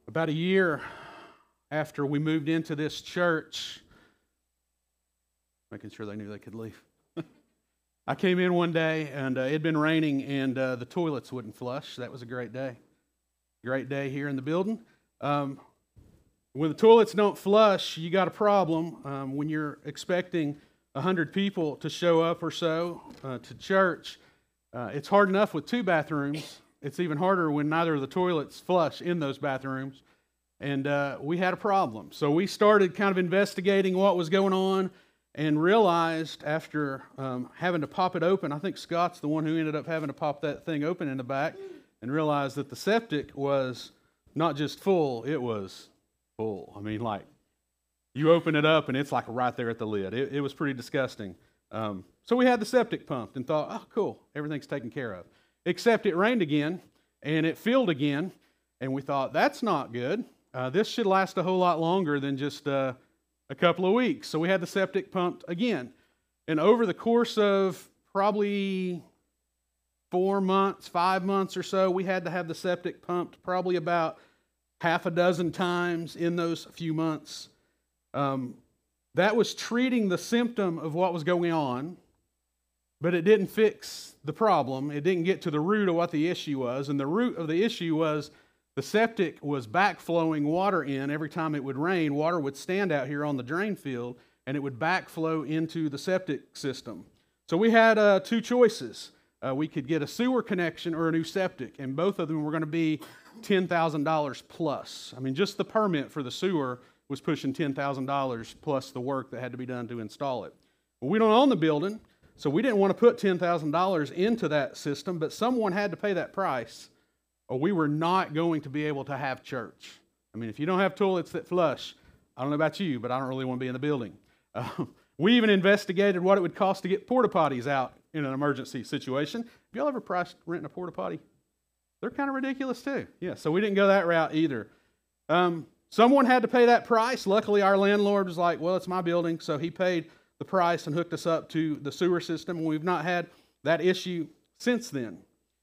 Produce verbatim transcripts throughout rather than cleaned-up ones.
About a year after we moved into this church, making sure they knew they could leave, I came in one day and uh, it had been raining and uh, the toilets wouldn't flush. That was a great day. Great day here in the building. Um, when the toilets don't flush, you got a problem. Um, when you're expecting one hundred people to show up or so uh, to church, uh, it's hard enough with two bathrooms. It's even harder when neither of the toilets flush in those bathrooms. And uh, we had a problem. So we started kind of investigating what was going on and realized after um, having to pop it open, I think Scott's the one who ended up having to pop that thing open in the back, and realized that the septic was not just full, it was full. I mean, like, you open it up and it's like right there at the lid. It, it was pretty disgusting. Um, so we had the septic pumped and thought, oh, cool, everything's taken care of. Except it rained again, and it filled again, and we thought, that's not good. Uh, this should last a whole lot longer than just uh, a couple of weeks. So we had the septic pumped again. And over the course of probably four months, five months or so, we had to have the septic pumped probably about half a dozen times in those few months. Um, that was treating the symptom of what was going on, but it didn't fix the problem. It didn't get to the root of what the issue was. And the root of the issue was the septic was backflowing water in. Every time it would rain, water would stand out here on the drain field, and it would backflow into the septic system. So we had uh, two choices. Uh, we could get a sewer connection or a new septic, and both of them were going to be ten thousand dollars plus. I mean, just the permit for the sewer was pushing ten thousand dollars plus the work that had to be done to install it. Well, we don't own the building, so we didn't want to put ten thousand dollars into that system, but someone had to pay that price, or we were not going to be able to have church. I mean, if you don't have toilets that flush, I don't know about you, but I don't really want to be in the building. Uh, we even investigated what it would cost to get porta potties out in an emergency situation. Have y'all ever priced renting a porta potty? They're kind of ridiculous too. Yeah, so we didn't go that route either. Um, someone had to pay that price. Luckily, our landlord was like, well, it's my building, so he paid the price and hooked us up to the sewer system, and we've not had that issue since then.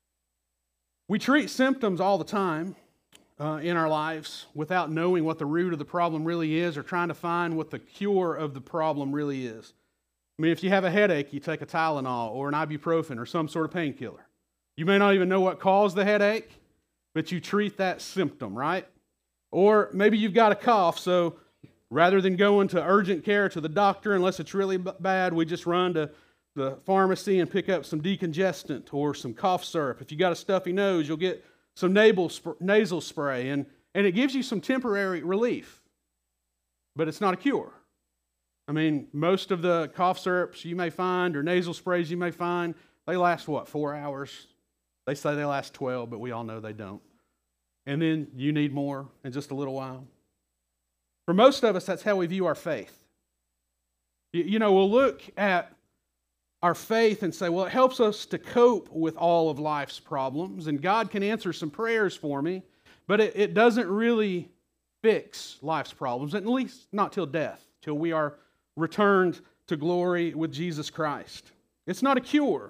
We treat symptoms all the time uh, in our lives without knowing what the root of the problem really is or trying to find what the cure of the problem really is. I mean, if you have a headache, you take a Tylenol or an ibuprofen or some sort of painkiller. You may not even know what caused the headache, but you treat that symptom, right? Or maybe you've got a cough, so rather than going to urgent care to the doctor, unless it's really b- bad, we just run to the pharmacy and pick up some decongestant or some cough syrup. If you got a stuffy nose, you'll get some nasal, sp- nasal spray, and, and it gives you some temporary relief, but it's not a cure. I mean, most of the cough syrups you may find or nasal sprays you may find, they last, what, four hours? They say they last twelve, but we all know they don't. And then you need more in just a little while. For most of us, that's how we view our faith. You, you know, we'll look at our faith and say, well, it helps us to cope with all of life's problems, and God can answer some prayers for me, but it, it doesn't really fix life's problems, at least not till death, till we are returned to glory with Jesus Christ. It's not a cure.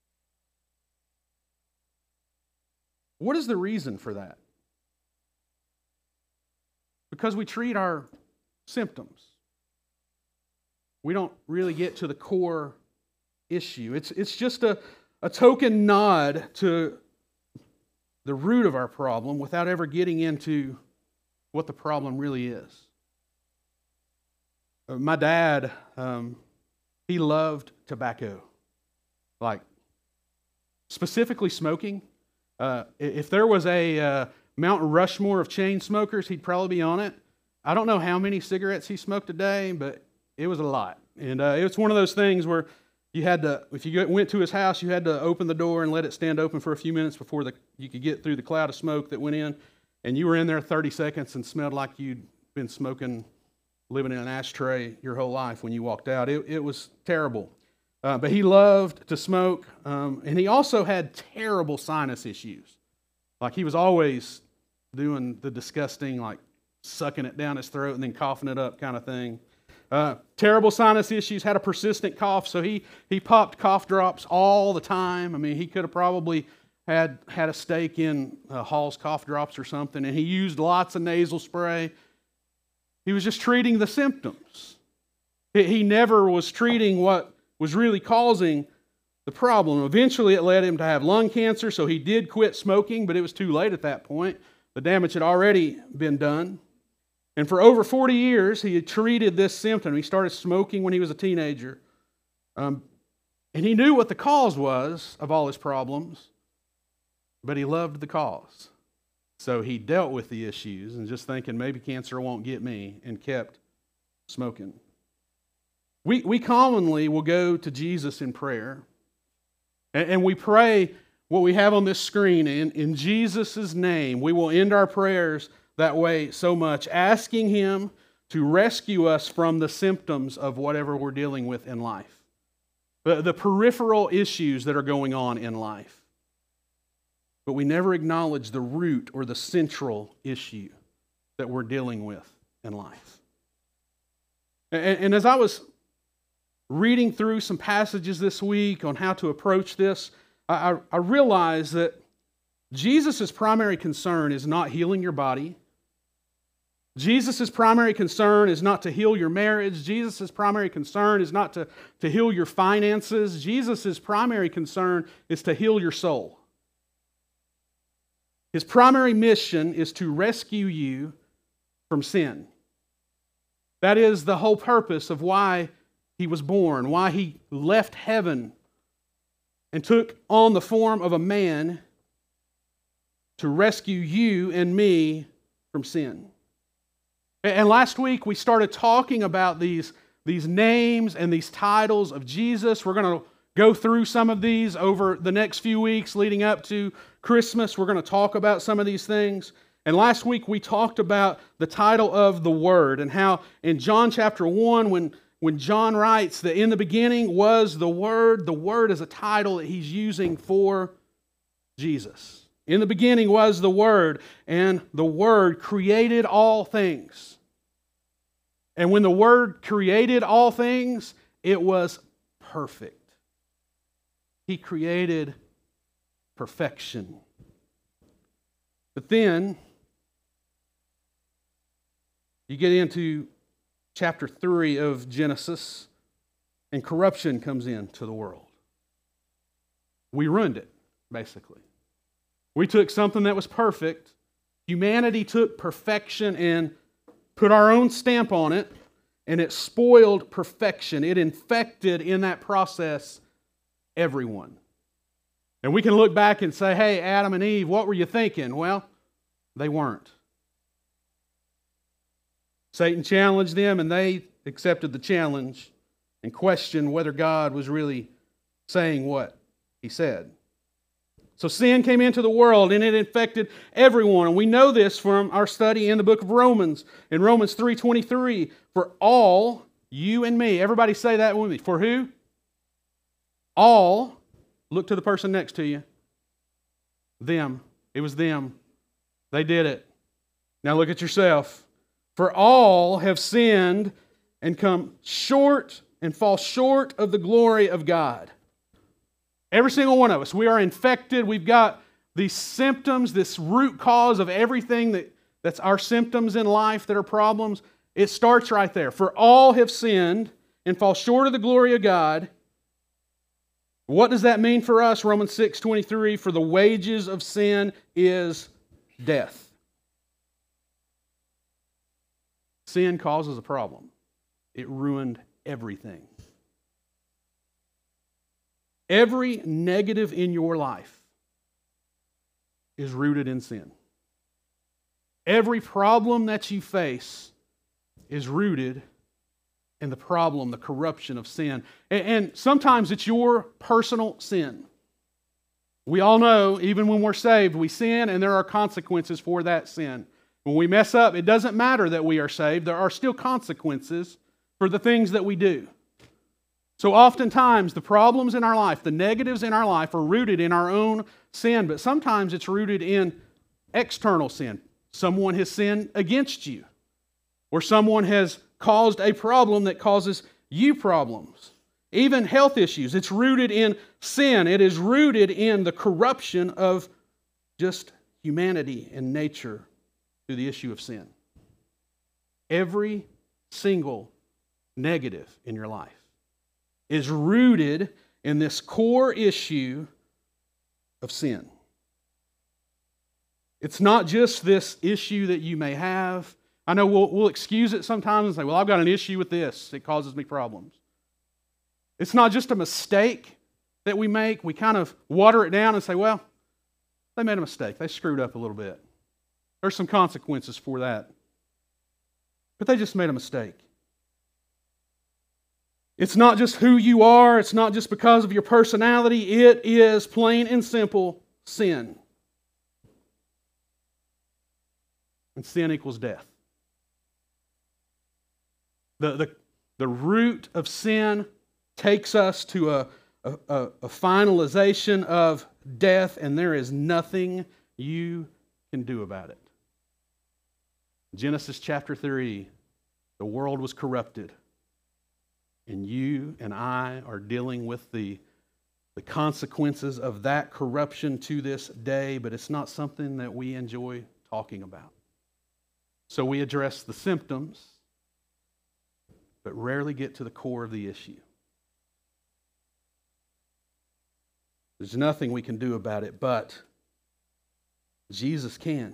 What is the reason for that? Because we treat our symptoms. We don't really get to the core issue. It's, it's just a, a token nod to the root of our problem without ever getting into what the problem really is. Uh, my dad, um, he loved tobacco. Like, specifically smoking. Uh, if there was a uh, Mount Rushmore of chain smokers, he'd probably be on it. I don't know how many cigarettes he smoked a day, but it was a lot. And uh, it's one of those things where you had to, if you went to his house, you had to open the door and let it stand open for a few minutes before the, you could get through the cloud of smoke that went in. And you were in there thirty seconds and smelled like you'd been smoking, living in an ashtray your whole life when you walked out. It, it was terrible. Uh, but he loved to smoke, um, and he also had terrible sinus issues. Like, he was always doing the disgusting, like, sucking it down his throat and then coughing it up kind of thing. Uh, terrible sinus issues, had a persistent cough, so he, he popped cough drops all the time. I mean, he could have probably had had a stake in uh, Hall's cough drops or something, and he used lots of nasal spray. He was just treating the symptoms. He, he never was treating what was really causing the problem. Eventually, it led him to have lung cancer, so he did quit smoking, but it was too late at that point. The damage had already been done. And for over forty years, he had treated this symptom. He started smoking when he was a teenager. Um, and he knew what the cause was of all his problems, but he loved the cause. So he dealt with the issues and just thinking, maybe cancer won't get me, and kept smoking. We, we commonly will go to Jesus in prayer, and, and we pray what we have on this screen. In, in Jesus' name, we will end our prayers that way so much, asking Him to rescue us from the symptoms of whatever we're dealing with in life. The, the peripheral issues that are going on in life. But we never acknowledge the root or the central issue that we're dealing with in life. And, and as I was reading through some passages this week on how to approach this, I, I, I realized that Jesus' primary concern is not healing your body. Jesus' primary concern is not to heal your marriage. Jesus' primary concern is not to, to heal your finances. Jesus' primary concern is to heal your soul. His primary mission is to rescue you from sin. That is the whole purpose of why He was born, why He left heaven and took on the form of a man to rescue you and me from sin. And last week we started talking about these, these names and these titles of Jesus. We're going to go through some of these over the next few weeks leading up to Christmas. We're going to talk about some of these things. And last week we talked about the title of the Word and how in John chapter one, when, when John writes that in the beginning was the Word, the Word is a title that he's using for Jesus. In the beginning was the Word, and the Word created all things. And when the Word created all things, it was perfect. He created perfection. But then, you get into chapter three of Genesis, and corruption comes into the world. We ruined it, basically. We took something that was perfect. Humanity took perfection and put our own stamp on it, and it spoiled perfection. It infected in that process everyone. And we can look back and say, hey, Adam and Eve, what were you thinking? Well, they weren't. Satan challenged them, and they accepted the challenge and questioned whether God was really saying what He said. So sin came into the world and it infected everyone. And we know this from our study in the book of Romans. In Romans three twenty-three, for all, you and me, everybody say that with me. For who? All, look to the person next to you. Them. It was them. They did it. Now look at yourself. For all have sinned and come short and fall short of the glory of God. Every single one of us, we are infected. We've got these symptoms, this root cause of everything that, that's our symptoms in life that are problems. It starts right there. For all have sinned and fall short of the glory of God. What does that mean for us? Romans six twenty-three, for the wages of sin is death. Sin causes a problem. It ruined everything. Every negative in your life is rooted in sin. Every problem that you face is rooted in the problem, the corruption of sin. And sometimes it's your personal sin. We all know, even when we're saved, we sin and there are consequences for that sin. When we mess up, it doesn't matter that we are saved. There are still consequences for the things that we do. So oftentimes, the problems in our life, the negatives in our life are rooted in our own sin, but sometimes it's rooted in external sin. Someone has sinned against you, or someone has caused a problem that causes you problems. Even health issues. It's rooted in sin. It is rooted in the corruption of just humanity and nature through the issue of sin. Every single negative in your life is rooted in this core issue of sin. It's not just this issue that you may have. I know we'll, we'll excuse it sometimes and say, well, I've got an issue with this. It causes me problems. It's not just a mistake that we make. We kind of water it down and say, well, they made a mistake. They screwed up a little bit. There's some consequences for that. But they just made a mistake. It's not just who you are. It's not just because of your personality. It is plain and simple sin. And sin equals death. The, the, the root of sin takes us to a, a, a finalization of death, and there is nothing you can do about it. Genesis chapter three, the world was corrupted, and you and I are dealing with the, the consequences of that corruption to this day, but it's not something that we enjoy talking about. So we address the symptoms, but rarely get to the core of the issue. There's nothing we can do about it, but Jesus can.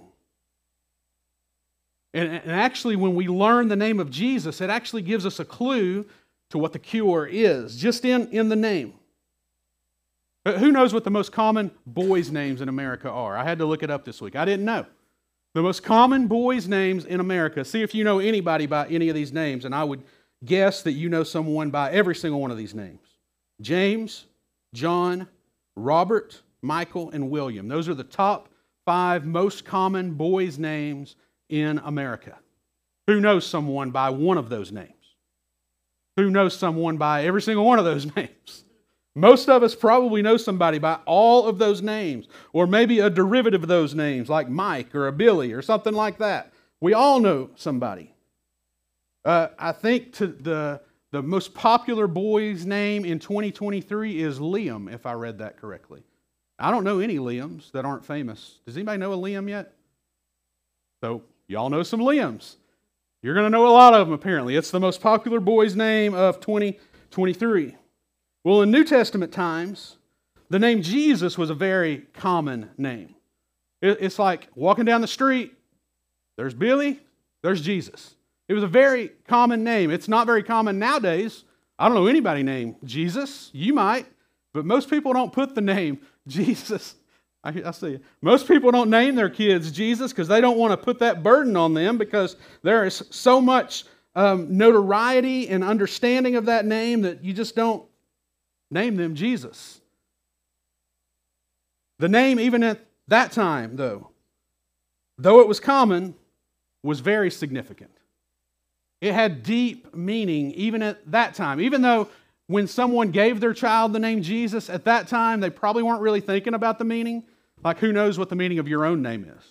And, and actually, when we learn the name of Jesus, it actually gives us a clue to what the cure is, just in, in the name. Who knows what the most common boys' names in America are? I had to look it up this week. I didn't know. The most common boys' names in America. See if you know anybody by any of these names, and I would guess that you know someone by every single one of these names. James, John, Robert, Michael, and William. Those are the top five most common boys' names in America. Who knows someone by one of those names? Who knows someone by every single one of those names? Most of us probably know somebody by all of those names, or maybe a derivative of those names, like Mike or a Billy or something like that. We all know somebody. Uh, I think to the The most popular boy's name in twenty twenty-three is Liam, if I read that correctly. I don't know any Liams that aren't famous. Does anybody know a Liam yet? So, y'all know some Liams. You're going to know a lot of them, apparently. It's the most popular boy's name of twenty twenty-three. Well, in New Testament times, the name Jesus was a very common name. It's like walking down the street, there's Billy, there's Jesus. It was a very common name. It's not very common nowadays. I don't know anybody named Jesus. You might, but most people don't put the name Jesus. I, I see. Most people don't name their kids Jesus because they don't want to put that burden on them, because there is so much um, notoriety and understanding of that name that you just don't name them Jesus. The name, even at that time, though, though it was common, was very significant. It had deep meaning even at that time. Even though when someone gave their child the name Jesus, at that time they probably weren't really thinking about the meaning. Like, who knows what the meaning of your own name is?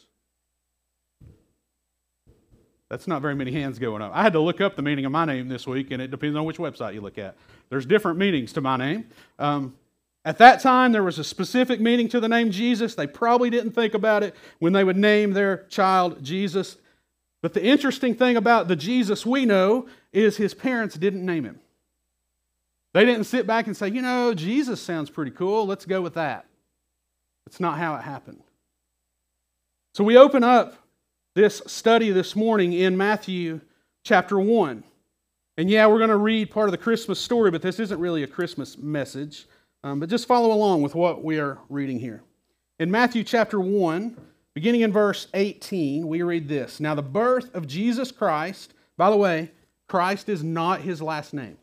That's not very many hands going up. I had to look up the meaning of my name this week, and it depends on which website you look at. There's different meanings to my name. Um, at that time, there was a specific meaning to the name Jesus. They probably didn't think about it when they would name their child Jesus. But the interesting thing about the Jesus we know is his parents didn't name him. They didn't sit back and say, you know, Jesus sounds pretty cool. Let's go with that. It's not how it happened. So we open up this study this morning in Matthew chapter one. And yeah, we're going to read part of the Christmas story, but this isn't really a Christmas message. Um, but just follow along with what we are reading here. In Matthew chapter one, beginning in verse eighteen, we read this. Now the birth of Jesus Christ, by the way, Christ is not his last name.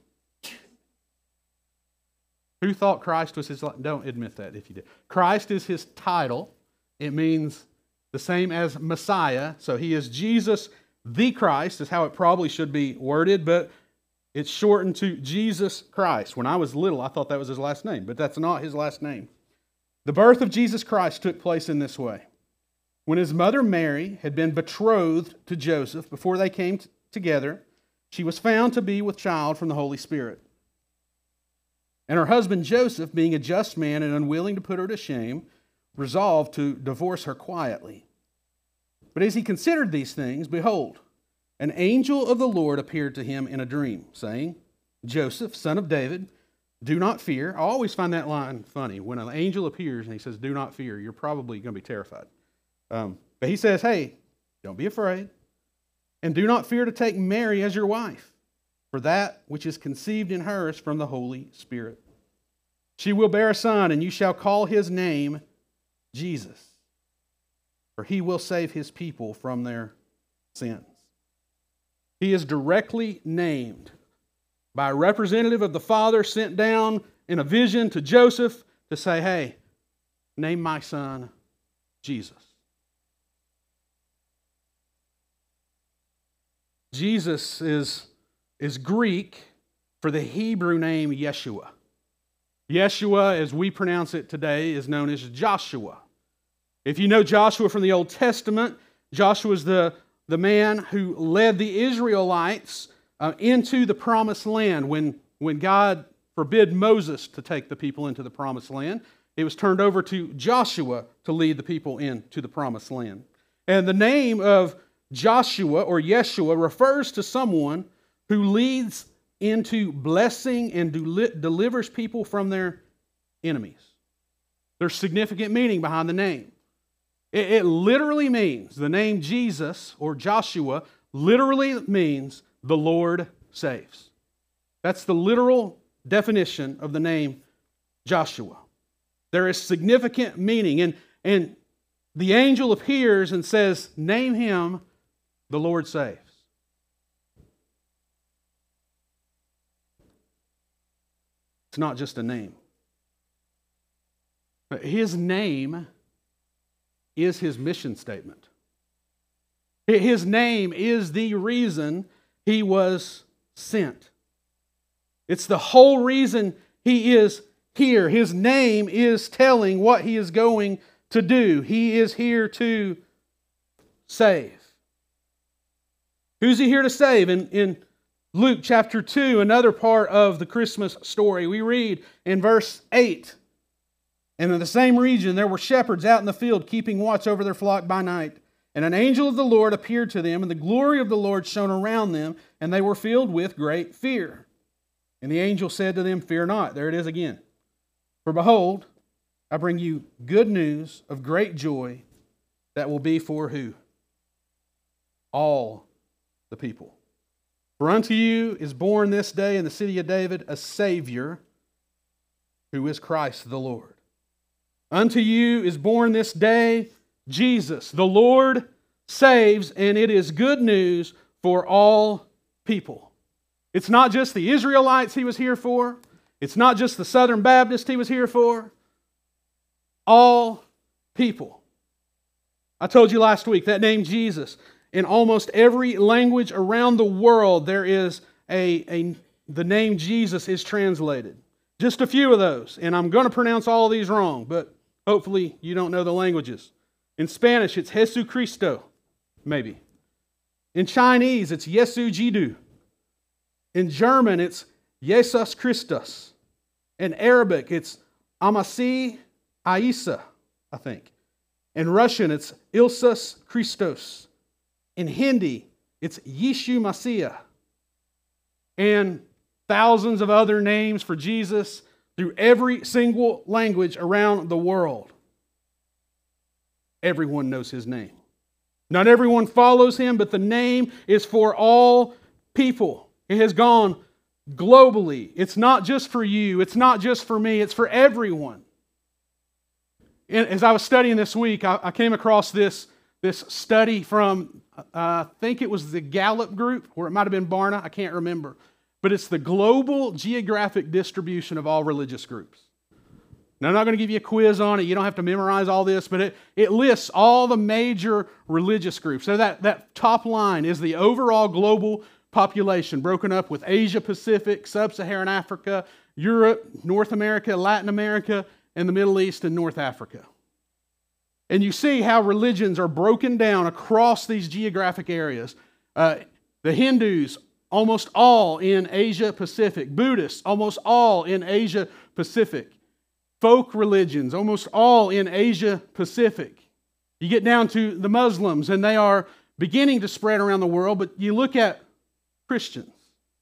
Who thought Christ was his last name? Don't admit that if you did. Christ is his title. It means the same as Messiah. So he is Jesus the Christ, is how it probably should be worded, but it's shortened to Jesus Christ. When I was little, I thought that was his last name, but that's not his last name. The birth of Jesus Christ took place in this way. When his mother Mary had been betrothed to Joseph, before they came t- together, she was found to be with child from the Holy Spirit. And her husband Joseph, being a just man and unwilling to put her to shame, resolved to divorce her quietly. But as he considered these things, behold, an angel of the Lord appeared to him in a dream, saying, Joseph, son of David, do not fear. I always find that line funny. When an angel appears and he says, do not fear, you're probably going to be terrified. Um, but he says, hey, don't be afraid. And do not fear to take Mary as your wife, for that which is conceived in her is from the Holy Spirit. She will bear a son, and you shall call his name Jesus, for he will save his people from their sins. He is directly named by a representative of the Father sent down in a vision to Joseph to say, hey, name my son Jesus. Jesus is, is Greek for the Hebrew name Yeshua. Yeshua, as we pronounce it today, is known as Joshua. If you know Joshua from the Old Testament, Joshua is the, the man who led the Israelites uh, into the Promised Land. When, when God forbid Moses to take the people into the Promised Land, it was turned over to Joshua to lead the people into the Promised Land. And the name of Joshua or Yeshua refers to someone who leads into blessing and delivers people from their enemies. There's significant meaning behind the name. It, it literally means, the name Jesus or Joshua literally means the Lord saves. That's the literal definition of the name Joshua. There is significant meaning, and, and the angel appears and says, name him, the Lord saves. It's not just a name. His name is his mission statement. His name is the reason he was sent. It's the whole reason he is here. His name is telling what he is going to do. He is here to save. Who's he here to save? In, in Luke chapter two, another part of the Christmas story, we read in verse eight, and in the same region there were shepherds out in the field keeping watch over their flock by night. And an angel of the Lord appeared to them, and the glory of the Lord shone around them, and they were filled with great fear. And the angel said to them, fear not. There it is again. For behold, I bring you good news of great joy that will be for who? All the people. For unto you is born this day in the city of David a Savior, who is Christ the Lord. Unto you is born this day Jesus, the Lord saves, and it is good news for all people. It's not just the Israelites he was here for. It's not just the Southern Baptist he was here for. All people. I told you last week that name Jesus, in almost every language around the world, there is a, a the name Jesus is translated. Just a few of those, and I'm going to pronounce all of these wrong, but hopefully you don't know the languages. In Spanish, it's Jesucristo, maybe. In Chinese, it's Yesu Jidu. In German, it's Jesus Christus. In Arabic, it's Amasi Aisa, I think. In Russian, it's Ilsus Christos. In Hindi, it's Yeshu Masiah. And thousands of other names for Jesus through every single language around the world. Everyone knows his name. Not everyone follows him, but the name is for all people. It has gone globally. It's not just for you. It's not just for me. It's for everyone. And as I was studying this week, I, I came across this, this study from, uh, I think it was the Gallup group, or it might have been Barna. I can't remember. But it's the global geographic distribution of all religious groups. Now, I'm not going to give you a quiz on it. You don't have to memorize all this, but it, it lists all the major religious groups. So that, that top line is the overall global population, broken up with Asia Pacific, Sub-Saharan Africa, Europe, North America, Latin America, and the Middle East and North Africa. And you see how religions are broken down across these geographic areas. Uh, the Hindus almost all in Asia Pacific. Buddhists, almost all in Asia Pacific. Folk religions, almost all in Asia Pacific. You get down to the Muslims, and they are beginning to spread around the world, but you look at Christians,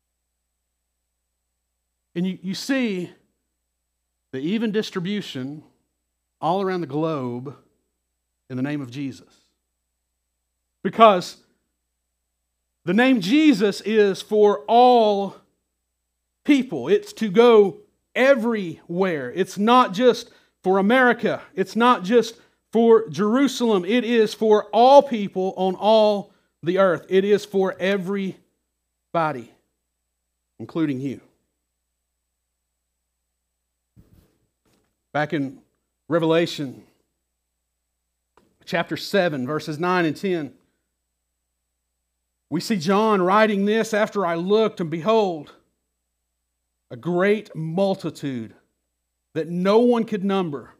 and you, you see the even distribution all around the globe in the name of Jesus. Because the name Jesus is for all people. It's to go everywhere. It's not just for America. It's not just for Jerusalem. It is for all people on all the earth. It is for everybody, including you. Back in Revelation chapter seven, verses nine and ten, we see John writing this, after I looked, and behold, a great multitude that no one could number,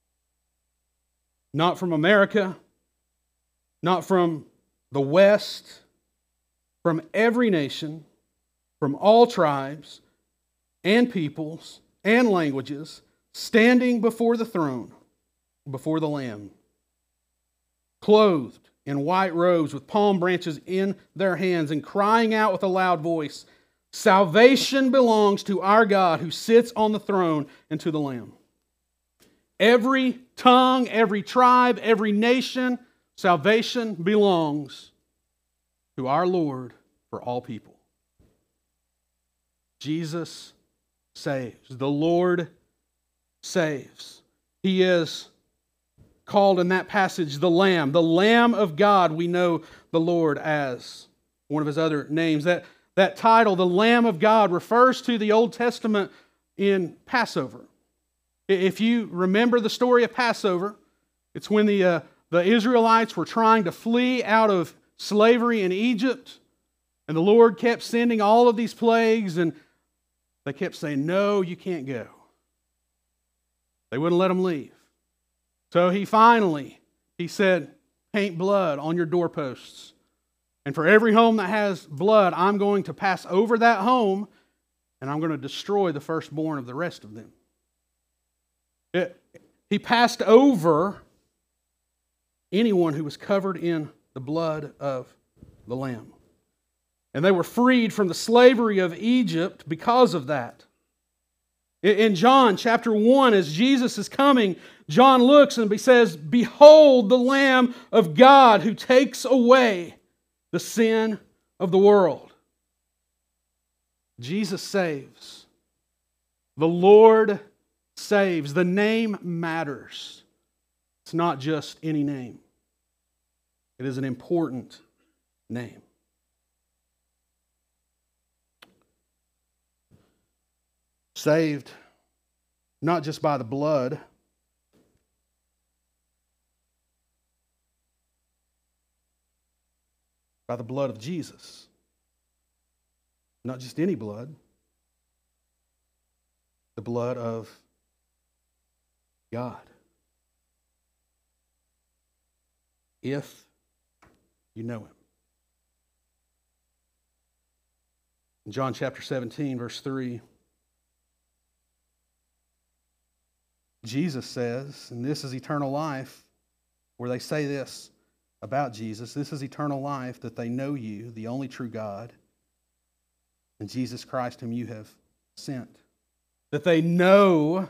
not from America, not from the West, from every nation, from all tribes and peoples and languages, standing before the throne, before the Lamb, clothed in white robes with palm branches in their hands, and crying out with a loud voice, "Salvation belongs to our God who sits on the throne and to the Lamb." Every tongue, every tribe, every nation, salvation belongs to our Lord for all people. Jesus saves. The Lord saves. He is called in that passage the Lamb. The Lamb of God, we know the Lord as one of His other names. That, that title, the Lamb of God, refers to the Old Testament in Passover. If you remember the story of Passover, it's when the, uh, the Israelites were trying to flee out of slavery in Egypt, and the Lord kept sending all of these plagues, and they kept saying, "No, you can't go." They wouldn't let them leave. So he finally, he said, "Paint blood on your doorposts. And for every home that has blood, I'm going to pass over that home, and I'm going to destroy the firstborn of the rest of them." It, he passed over anyone who was covered in the blood of the Lamb. And they were freed from the slavery of Egypt because of that. In John chapter one, as Jesus is coming, John looks and he says, "Behold the Lamb of God who takes away the sin of the world." Jesus saves. The Lord saves. The name matters. It's not just any name. It is an important name. Saved not just by the blood, by the blood of Jesus. Not just any blood, the blood of God. If you know Him. In John chapter seventeen, verse three, Jesus says, and this is eternal life, where they say this about Jesus: "This is eternal life, that they know you, the only true God, and Jesus Christ whom you have sent." That they know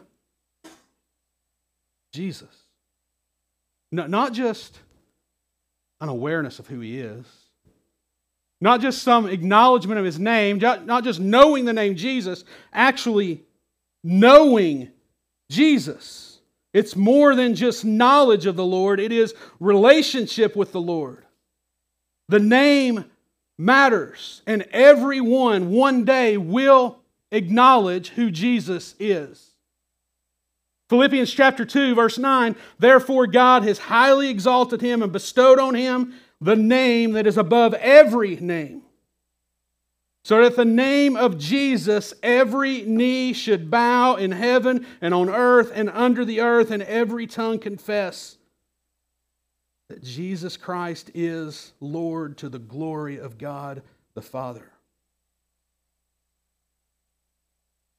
Jesus. No, not just an awareness of who He is. Not just some acknowledgement of His name. Not just knowing the name Jesus. Actually knowing Jesus. It's more than just knowledge of the Lord. It is relationship with the Lord. The name matters. And everyone one day will acknowledge who Jesus is. Philippians chapter two, verse nine, "Therefore God has highly exalted Him and bestowed on Him the name that is above every name, so that at the name of Jesus every knee should bow in heaven and on earth and under the earth, and every tongue confess that Jesus Christ is Lord, to the glory of God the Father."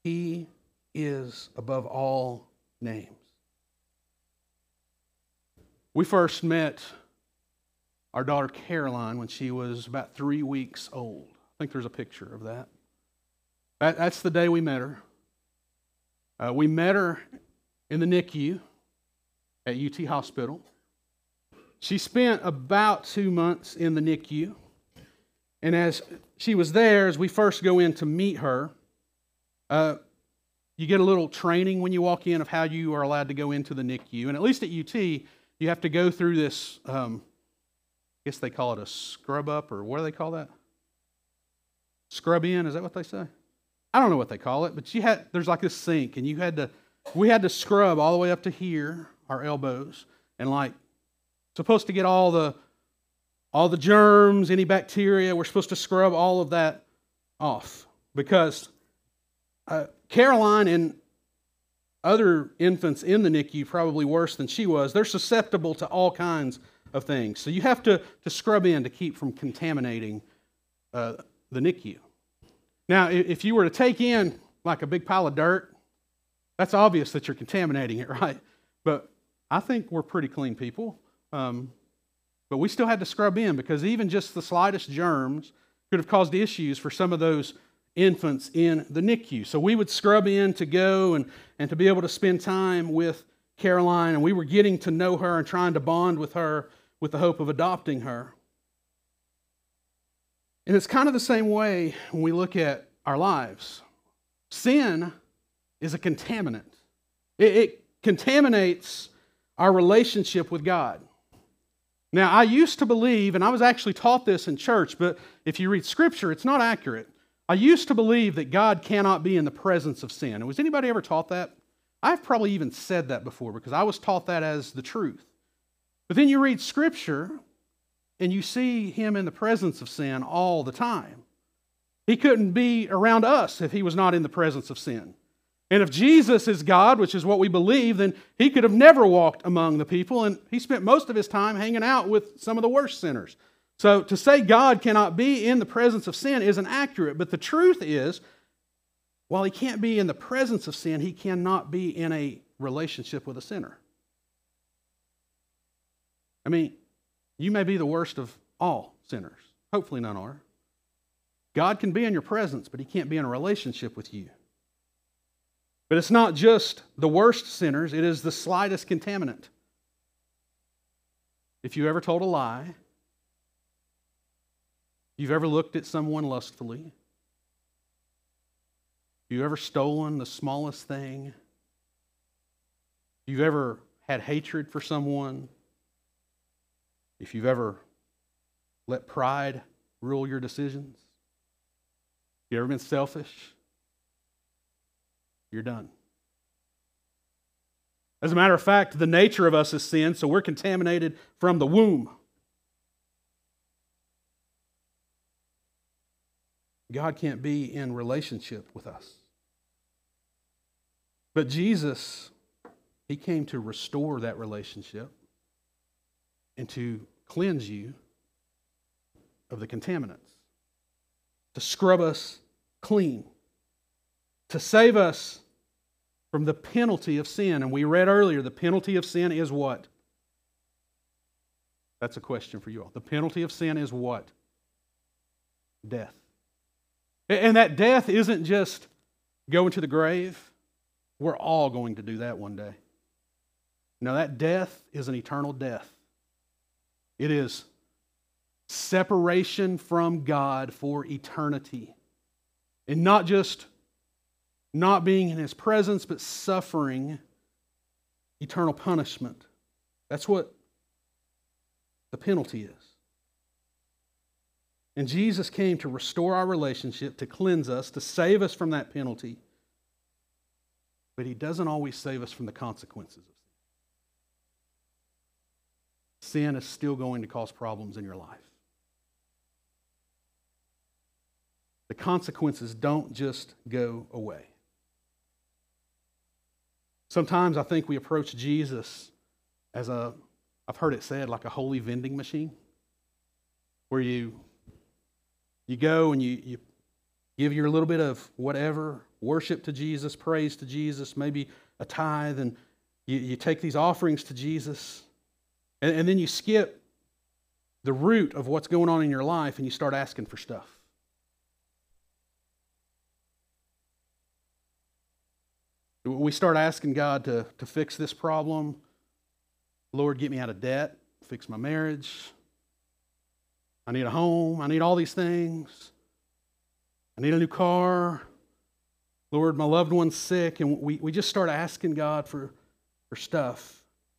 He is above all names. We first met our daughter Caroline when she was about three weeks old. I think there's a picture of that. that that's the day we met her. Uh, we met her in the N I C U at U T Hospital. She spent about two months in the N I C U. And as she was there, as we first go in to meet her, uh, you get a little training when you walk in of how you are allowed to go into the N I C U. And at least at U T, you have to go through this, um, I guess they call it a scrub up, or what do they call that? Scrub in, is that what they say? I don't know what they call it, but you had there's like this sink, and you had to, we had to scrub all the way up to here, our elbows, and like, supposed to get all the, all the germs, any bacteria, we're supposed to scrub all of that off. Because uh, Caroline and other infants in the N I C U, probably worse than she was, they're susceptible to all kinds of things. So you have to, to scrub in to keep from contaminating uh, the N I C U. Now, if you were to take in like a big pile of dirt, that's obvious that you're contaminating it, right? But I think we're pretty clean people. Um, but we still had to scrub in because even just the slightest germs could have caused issues for some of those infants in the N I C U. So we would scrub in to go and, and to be able to spend time with Caroline, and we were getting to know her and trying to bond with her with the hope of adopting her. And it's kind of the same way when we look at our lives. Sin is a contaminant. It, it contaminates our relationship with God. Now, I used to believe, and I was actually taught this in church, but if you read Scripture, it's not accurate. I used to believe that God cannot be in the presence of sin. And was anybody ever taught that? I've probably even said that before because I was taught that as the truth. But then you read Scripture, and you see Him in the presence of sin all the time. He couldn't be around us if He was not in the presence of sin. And if Jesus is God, which is what we believe, then He could have never walked among the people, and He spent most of His time hanging out with some of the worst sinners. So to say God cannot be in the presence of sin isn't accurate, but the truth is, while He can't be in the presence of sin, He cannot be in a relationship with a sinner. I mean, you may be the worst of all sinners. Hopefully none are. God can be in your presence, but He can't be in a relationship with you. But it's not just the worst sinners, it is the slightest contaminant. If you ever told a lie, if you've ever looked at someone lustfully, if you've ever stolen the smallest thing, if you've ever had hatred for someone, if you've ever let pride rule your decisions, if you've ever been selfish, you're done. As a matter of fact, the nature of us is sin, so we're contaminated from the womb. God can't be in relationship with us. But Jesus, He came to restore that relationship and to cleanse you of the contaminants, to scrub us clean, to save us from the penalty of sin. And we read earlier, the penalty of sin is what? That's a question for you all. The penalty of sin is what? Death. And that death isn't just going to the grave. We're all going to do that one day. No, that death is an eternal death. It is separation from God for eternity. And not just not being in His presence, but suffering eternal punishment. That's what the penalty is. And Jesus came to restore our relationship, to cleanse us, to save us from that penalty. But He doesn't always save us from the consequences of sin. Sin is still going to cause problems in your life. The consequences don't just go away. Sometimes I think we approach Jesus as a, I've heard it said, like a holy vending machine, where you, you go and you, you give your little bit of whatever, worship to Jesus, praise to Jesus, maybe a tithe, and you, you take these offerings to Jesus, and, and then you skip the root of what's going on in your life and you start asking for stuff. We start asking God to, to fix this problem. Lord, get me out of debt, fix my marriage. I need a home. I need all these things. I need a new car. Lord, my loved one's sick. And we, we just start asking God for, for stuff.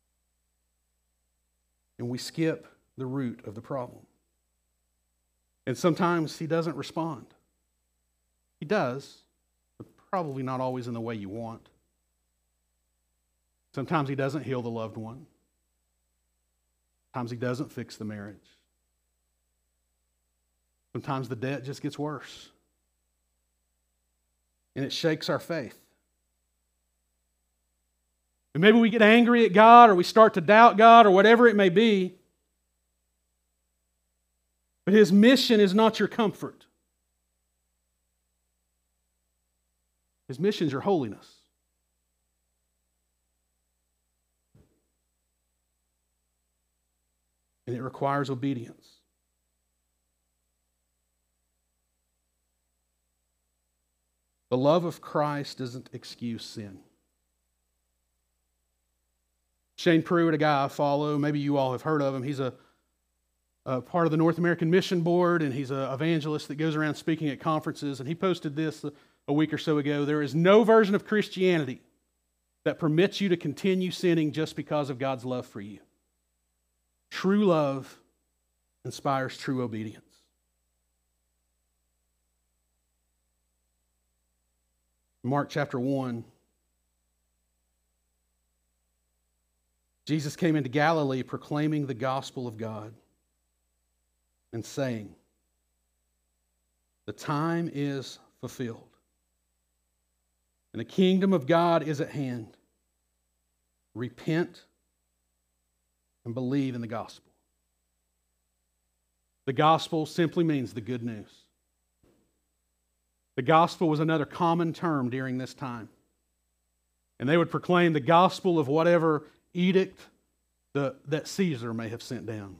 And we skip the root of the problem. And sometimes He doesn't respond. He does, but probably not always in the way you want. Sometimes He doesn't heal the loved one. Sometimes He doesn't fix the marriage. Sometimes the debt just gets worse. And it shakes our faith. And maybe we get angry at God, or we start to doubt God, or whatever it may be. But His mission is not your comfort. His mission is your holiness. And it requires obedience. The love of Christ doesn't excuse sin. Shane Pruitt, a guy I follow, maybe you all have heard of him. He's a, a part of the North American Mission Board, and he's an evangelist that goes around speaking at conferences. And he posted this a, a week or so ago. There is no version of Christianity that permits you to continue sinning just because of God's love for you. True love inspires true obedience. Mark chapter one. Jesus came into Galilee proclaiming the gospel of God and saying, "The time is fulfilled, and the kingdom of God is at hand. Repent and believe in the gospel." The gospel simply means the good news. The gospel was another common term during this time. And they would proclaim the gospel of whatever edict the, that Caesar may have sent down.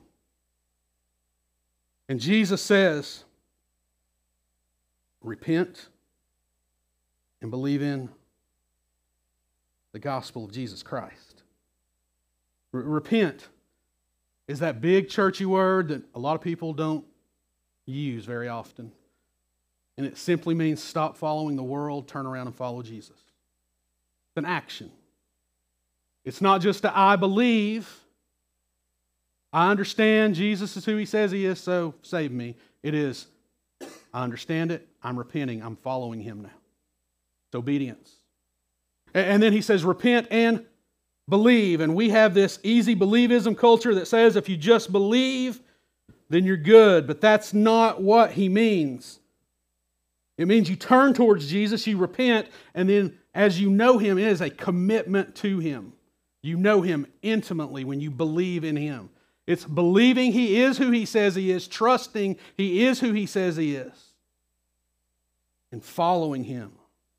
And Jesus says, repent and believe in the gospel of Jesus Christ. R- repent is that big churchy word that a lot of people don't use very often. And it simply means stop following the world, turn around and follow Jesus. It's an action. It's not just a I believe, I understand Jesus is who He says He is, so save me. It is, I understand it, I'm repenting, I'm following Him now. It's obedience. And then He says repent and believe. And we have this easy believism culture that says if you just believe, then you're good. But that's not what He means. It means you turn towards Jesus, you repent, and then as you know Him, it is a commitment to Him. You know Him intimately when you believe in Him. It's believing He is who He says He is, trusting He is who He says He is, and following Him.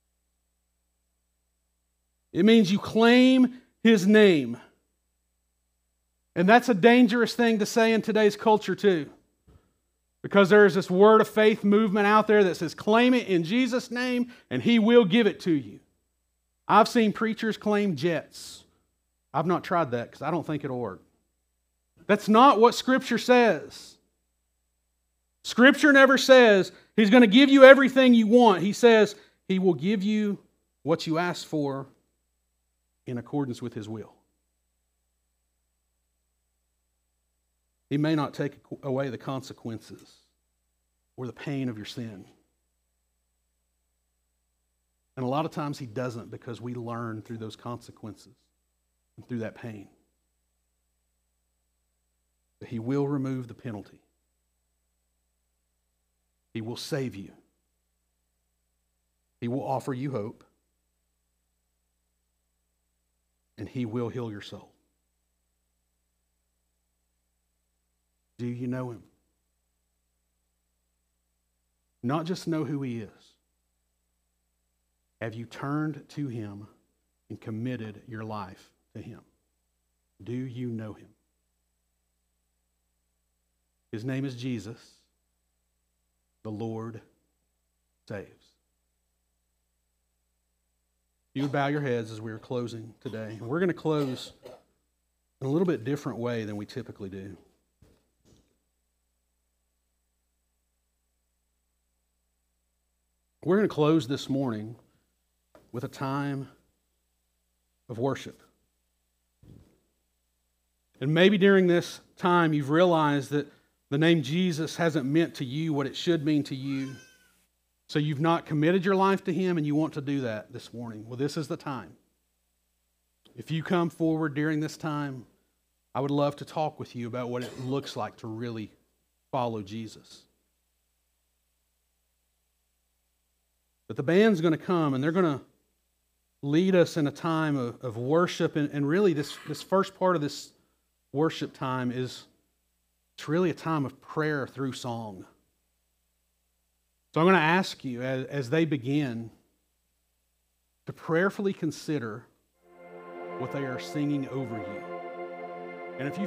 It means you claim His name. And that's a dangerous thing to say in today's culture too. Because there is this word of faith movement out there that says, claim it in Jesus' name and He will give it to you. I've seen preachers claim jets. I've not tried that because I don't think it'll work. That's not what Scripture says. Scripture never says He's going to give you everything you want. He says He will give you what you ask for in accordance with His will. He may not take away the consequences or the pain of your sin. And a lot of times He doesn't because we learn through those consequences and through that pain. But He will remove the penalty. He will save you. He will offer you hope. And He will heal your soul. Do you know Him? Not just know who He is, Have you turned to Him and committed your life to Him? Do you know Him? His name is Jesus. The Lord saves. You would bow your heads as we are closing today. And we're going to close in a little bit different way than we typically do. We're going to close this morning with a time of worship. And maybe during this time you've realized that the name Jesus hasn't meant to you what it should mean to you. So you've not committed your life to Him and you want to do that this morning. Well, this is the time. If you come forward during this time, I would love to talk with you about what it looks like to really follow Jesus. But the band's going to come and they're going to lead us in a time of, of worship. And, and really this, this first part of this worship time is it's really a time of prayer through song. So I'm going to ask you as, as they begin to prayerfully consider what they are singing over you. And if you